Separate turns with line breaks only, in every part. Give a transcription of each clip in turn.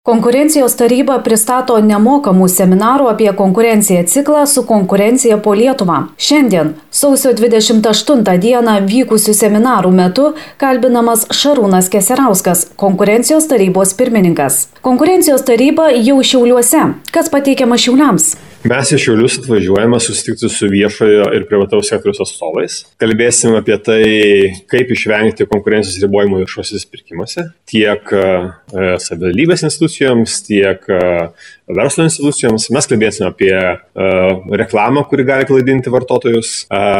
Konkurencijos taryba pristato nemokamų seminarų apie konkurenciją ciklą su konkurencija po Lietuvą. Šiandien, sausio 28 dieną vykusių seminarų metu kalbinamas Šarūnas Keserauskas, konkurencijos tarybos pirmininkas. Konkurencijos taryba jau Šiauliuose. Kas pateikiama Šiauliams?
Mes iš Šiaulius atvažiuojame susitikti su viešojo ir privataus sektoriaus atstovais. Kalbėsime apie tai, kaip išvengti konkurencijos ribojimo viešuosiuose pirkimuose, tiek savivaldybės institucijoms, tiek verslo institucijoms. Mes kalbėsime apie reklamą, kuri gali klaidinti vartotojus.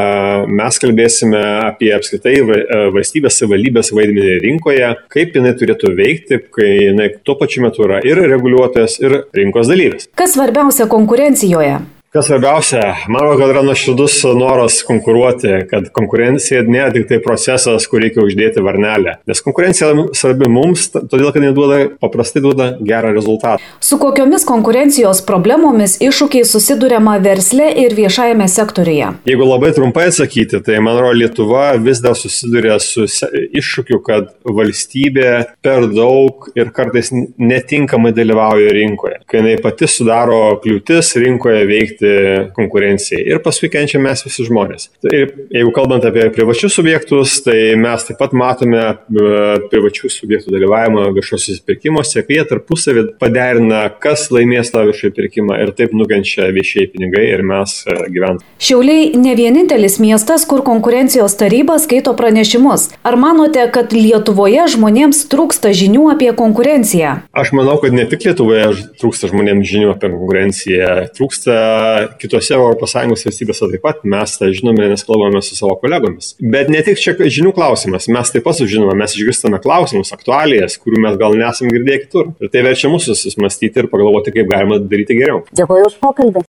Mes kalbėsime apie apskritai valstybės savivaldybės vaidmenį rinkoje, kaip jinai turėtų veikti, kai jinai tuo pačiu metu yra ir reguliuotojas, ir rinkos dalyvis.
Kas svarbiausia konkurencijoje?
Kas svarbiausia, manau, kad yra nuoširdus noras konkuruoti, kad konkurencija nėra tik tai procesas, kur reikia uždėti varnelę. Nes konkurencija svarbi mums, todėl, kad jinai paprastai duoda gerą rezultatą.
Su kokiomis konkurencijos problemomis iššūkiais susiduriama versle ir viešajame sektoriuje?
Jeigu labai trumpai atsakyti, tai manau, Lietuva vis dar susiduria su iššūkiu, kad valstybė per daug ir kartais netinkamai dalyvauja rinkoje. Kai jinai pati sudaro kliūtis rinkoje veikti konkurencijai. Ir paskui kenčia mes visi žmonės. Ir jeigu kalbant apie privačius subjektus, tai mes taip pat matome privačių subjektų dalyvavimą viešuosiuose pirkimuose, kai jie tarpusavį paderina, kas laimės tą viešąjį pirkimą ir taip nukenčia viešieji pinigai ir mes gyventojai.
Šiauliai ne vienintelis miestas, kur konkurencijos taryba skaito pranešimus. Ar manote, kad Lietuvoje žmonėms trūksta žinių apie konkurenciją?
Aš manau, kad ne tik Lietuvoje trūksta žmonėms žinių apie konkurenciją, trūksta kitose ES valstybėse taip pat, mes tą žinome, nes kalbame su savo kolegomis. Bet ne tik čia žinių klausimas, mes taip pat sužinome, mes išgirstame klausimus, aktualijas, kurių mes gal nesam girdėję kitur. Ir tai verčia mūsų susimastyti ir pagalvoti, kaip galima daryti geriau.
Dėkuoju už pokalbį.